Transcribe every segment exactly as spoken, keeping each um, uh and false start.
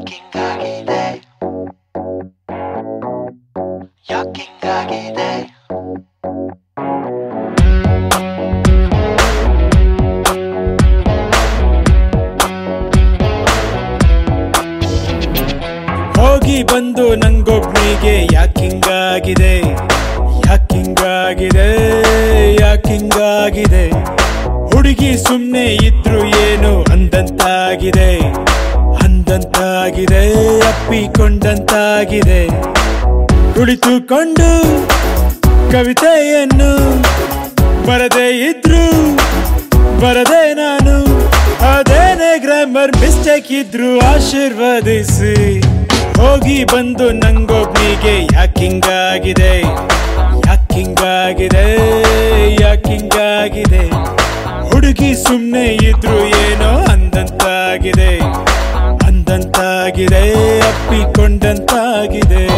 ಯಾಕಿಂಗಾಗಿದೆ ಯಾಕಿಂಗಾಗಿದೆ ಹೋಗಿ ಬಂದು ನಂಗೊಬ್ನಿಗೆ ಯಾಕಿಂಗಾಗಿದೆ ಯಾಕಿಂಗಾಗಿದೆ ಯಾಕಿಂಗಾಗಿದೆ ಹುಡುಗಿ ಸುಮ್ನೆ ಇದ್ರು ಏನು ಅಂದಂತಾಗಿದೆ ಅಂದಂತಾಗಿದೆ ಅಪ್ಪಿಕೊಂಡಂತಾಗಿದೆ ಕುಳಿತುಕೊಂಡು ಕವಿತೆಯನ್ನು ಬರದೇ ಇದ್ರು ಬರದೆ ನಾನು ಅದೇನೇ ಗ್ರಾಮರ್ ಮಿಸ್ಟೇಕ್ ಇದ್ರು ಆಶೀರ್ವದಿಸಿ ಹೋಗಿ ಬಂದು ನಂಗೊಬ್ನಿಗೆ ಯಾಕಿಂಗಾಗಿದೆ ಯಾಕಿಂಗಾಗಿದೆ ಯಾಕಿಂಗಾಗಿದೆ ಹುಡುಗಿ ಸುಮ್ನೆ ಇದ್ರು ಏನೋ ಅಂದಂತಾಗಿದೆ ಅಂದಂತಾಗಿದೆ ಅಪ್ಪಿಕೊಂಡಂತಾಗಿದೆ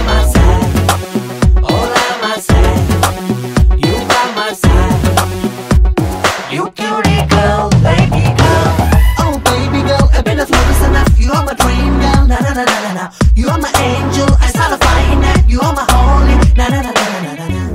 You are my angel, I start a fire net. You are my holy, na na na na na na na.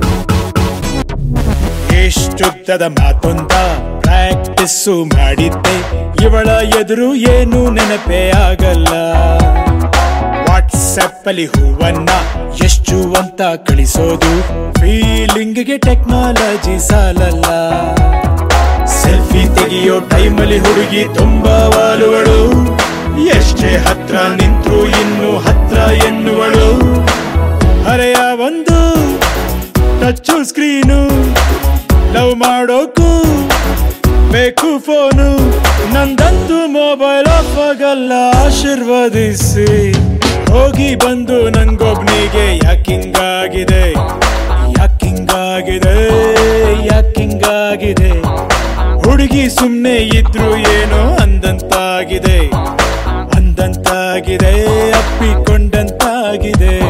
ಎಷ್ಟುದ್ದದ ಮಾತೊಂದ ಪ್ರಾಕ್ಟೀಸು ಮಾಡಿದ್ದೆ ಇವಳ ಎದುರು ಏನು ನೆನಪೇ ಆಗಲ್ಲ ವಾಟ್ಸ್ಆಪ್ ಅಲ್ಲಿ ಹೂವನ್ನ ಎಷ್ಟು ಅಂತ ಕಳಿಸೋದು ಫೀಲಿಂಗ್ಗೆ ಟೆಕ್ನಾಲಜಿ ಸಾಲಲ್ಲ ಸೆಲ್ಫಿ ತೆಗೆಯೋ ಟೈಮಲ್ಲಿ ಹುಡುಗಿ ತುಂಬಾ ವಾಲುವಳು ಎಷ್ಟೇ ಹತ್ರ ನಿಂತ್ರು ಇನ್ನು ಹತ್ರ ಎನ್ನುವಳು ಹರೆಯ ಒಂದು ಟಚ್ ಸ್ಕ್ರೀನು ಲವ್ ಮಾಡೋಕು ಬೇಕು ಫೋನು ನಂದಂತೂ ಮೊಬೈಲ್ ಆಫ್ ಆಗಲ್ಲ ಆಶೀರ್ವದಿಸಿ ಹೋಗಿ ಬಂದು ನಂಗೊಬ್ನಿಗೆ ಯಾಕಿಂಗಾಗಿದೆ ಯಾಕಿಂಗಾಗಿದೆ ಯಾಕಿಂಗಾಗಿದೆ ಹುಡುಗಿ ಸುಮ್ನೆ ಇದ್ರು ಏನೋ ಅಂದಂತಾಗಿದೆ ಅಂದಂತಾಗಿದೆ ಅಪ್ಪಿಕೊಂಡಂತಾಗಿದೆ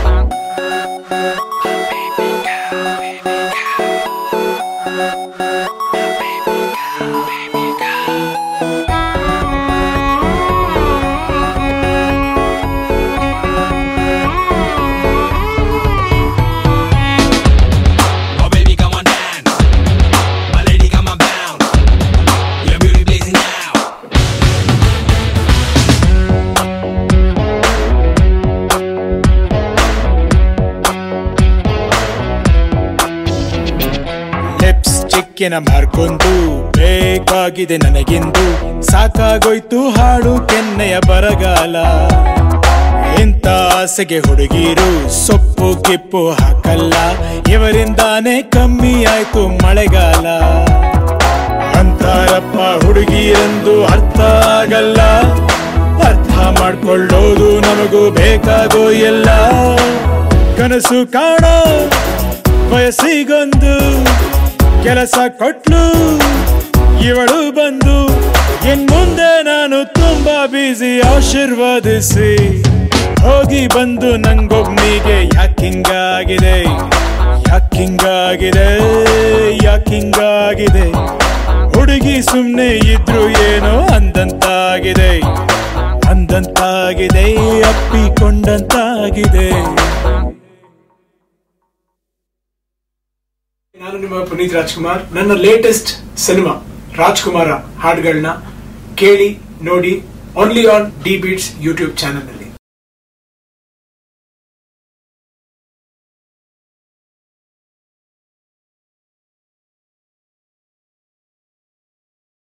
ಚಿಕ್ಕಿನ ಮಾರ್ಕೊಂಡು ಬೇಕಾಗಿದೆ ನನಗೆಂದು ಸಾಕಾಗೋಯ್ತು ಹಾಡು ಕೆನ್ನೆಯ ಬರಗಾಲ ಇಂಥ ಆಸೆಗೆ ಹುಡುಗಿರು ಸೊಪ್ಪು ಕಿಪ್ಪು ಹಾಕಲ್ಲ ಇವರಿಂದಾನೇ ಕಮ್ಮಿ ಆಯ್ತು ಮಳೆಗಾಲ ಅಂತಾರಪ್ಪ ಹುಡುಗಿರೆಂದು ಅರ್ಥ ಆಗಲ್ಲ ಅರ್ಥ ಮಾಡ್ಕೊಳ್ಳೋದು ನಮಗೂ ಬೇಕಾಗೋ ಎಲ್ಲ ಕನಸು ಕಾಣೋ ವಯಸ್ಸಿಗೊಂದು ಕೆಲಸ ಕೊಟ್ಲು ಇವಳು ಬಂದು ಇನ್ ಮುಂದೆ ನಾನು ತುಂಬಾ ಬಿಸಿ ಆಶೀರ್ವದಿಸಿ ಹೋಗಿ ಬಂದು ನಂಗೊಬ್ನಿಗೆ ಯಾಕಿಂಗಾಗಿದೆ ಯಾಕಿಂಗಾಗಿದೆ ಯಾಕಿಂಗಾಗಿದೆ ಹುಡುಗಿ ಸುಮ್ನೆ ಇದ್ರು ಏನೋ ಅಂದಂತಾಗಿದೆ ಅಂದಂತಾಗಿದೆ ಅಪ್ಪಿಕೊಂಡಂತಾಗಿದೆ. ನಾನು ನಿಮ್ಮ ಪುನೀತ್ ರಾಜ್ಕುಮಾರ್. ನನ್ನ ಲೇಟೆಸ್ಟ್ ಸಿನಿಮಾ ರಾಜ್ಕುಮಾರ ಹಾಡುಗಳನ್ನ ಕೇಳಿ ನೋಡಿ only on the beats YouTube channel.